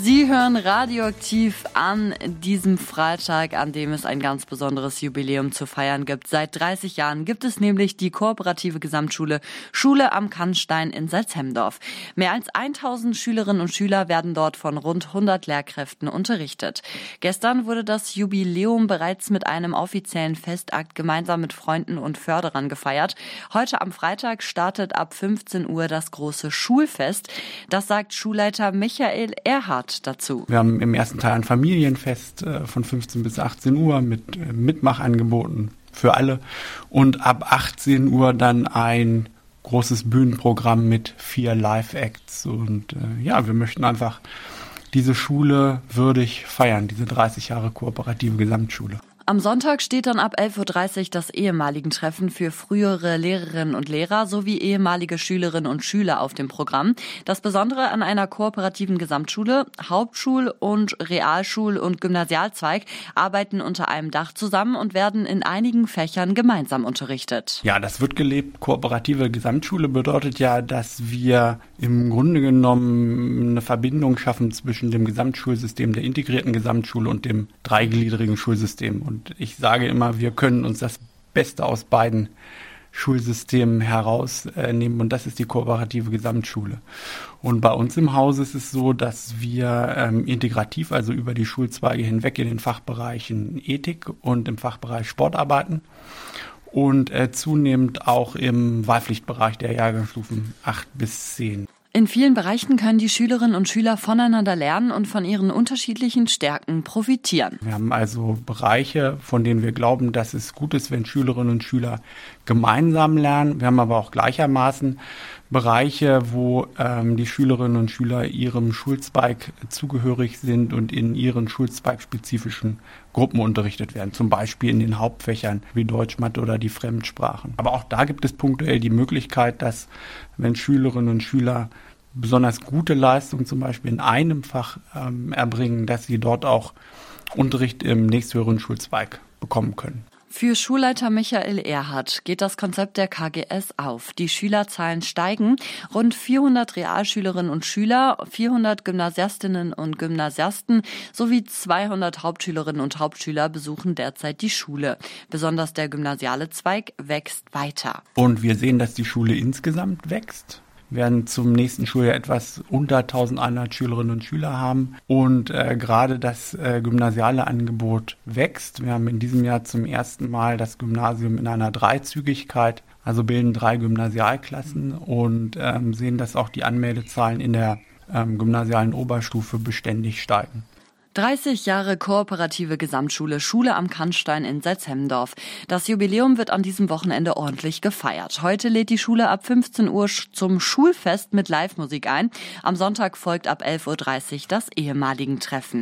Sie hören Radioaktiv an diesem Freitag, an dem es ein ganz besonderes Jubiläum zu feiern gibt. Seit 30 Jahren gibt es nämlich die kooperative Gesamtschule Schule am Kannstein in Salzhemdorf. Mehr als 1000 Schülerinnen und Schüler werden dort von rund 100 Lehrkräften unterrichtet. Gestern wurde das Jubiläum bereits mit einem offiziellen Festakt gemeinsam mit Freunden und Förderern gefeiert. Heute am Freitag startet ab 15 Uhr das große Schulfest. Das sagt Schulleiter Michael Erhardt dazu. Wir haben im ersten Teil ein Familienfest von 15 bis 18 Uhr mit Mitmachangeboten für alle und ab 18 Uhr dann ein großes Bühnenprogramm mit 4 Live-Acts und wir möchten einfach diese Schule würdig feiern, diese 30 Jahre kooperative Gesamtschule. Am Sonntag steht dann ab 11.30 Uhr das Ehemaligen-Treffen für frühere Lehrerinnen und Lehrer sowie ehemalige Schülerinnen und Schüler auf dem Programm. Das Besondere an einer kooperativen Gesamtschule: Hauptschul- und Realschul- und Gymnasialzweig arbeiten unter einem Dach zusammen und werden in einigen Fächern gemeinsam unterrichtet. Ja, das wird gelebt. Kooperative Gesamtschule bedeutet ja, dass wir im Grunde genommen eine Verbindung schaffen zwischen dem Gesamtschulsystem der integrierten Gesamtschule und dem dreigliedrigen Schulsystem. Und ich sage immer, wir können uns das Beste aus beiden Schulsystemen herausnehmen und das ist die kooperative Gesamtschule. Und bei uns im Haus ist es so, dass wir integrativ, also über die Schulzweige hinweg in den Fachbereichen Ethik und im Fachbereich Sport arbeiten und zunehmend auch im Wahlpflichtbereich der Jahrgangsstufen 8 bis 10. In vielen Bereichen können die Schülerinnen und Schüler voneinander lernen und von ihren unterschiedlichen Stärken profitieren. Wir haben also Bereiche, von denen wir glauben, dass es gut ist, wenn Schülerinnen und Schüler gemeinsam lernen. Wir haben aber auch gleichermaßen Bereiche, wo die Schülerinnen und Schüler ihrem Schulzweig zugehörig sind und in ihren schulzweigspezifischen Gruppen unterrichtet werden, zum Beispiel in den Hauptfächern wie Deutsch, Mathe oder die Fremdsprachen. Aber auch da gibt es punktuell die Möglichkeit, dass wenn Schülerinnen und Schüler besonders gute Leistungen zum Beispiel in einem Fach erbringen, dass sie dort auch Unterricht im nächsthöheren Schulzweig bekommen können. Für Schulleiter Michael Erhardt geht das Konzept der KGS auf. Die Schülerzahlen steigen. Rund 400 Realschülerinnen und Schüler, 400 Gymnasiastinnen und Gymnasiasten sowie 200 Hauptschülerinnen und Hauptschüler besuchen derzeit die Schule. Besonders der gymnasiale Zweig wächst weiter. Und wir sehen, dass die Schule insgesamt wächst. Wir werden zum nächsten Schuljahr etwas unter 1100 Schülerinnen und Schüler haben. Und gerade das gymnasiale Angebot wächst. Wir haben in diesem Jahr zum ersten Mal das Gymnasium in einer Dreizügigkeit, also bilden 3 Gymnasialklassen und sehen, dass auch die Anmeldezahlen in der gymnasialen Oberstufe beständig steigen. 30 Jahre kooperative Gesamtschule Schule am Kannstein in Salzhemdorf. Das Jubiläum wird an diesem Wochenende ordentlich gefeiert. Heute lädt die Schule ab 15 Uhr zum Schulfest mit Live-Musik ein. Am Sonntag folgt ab 11.30 Uhr das Ehemaligen-Treffen.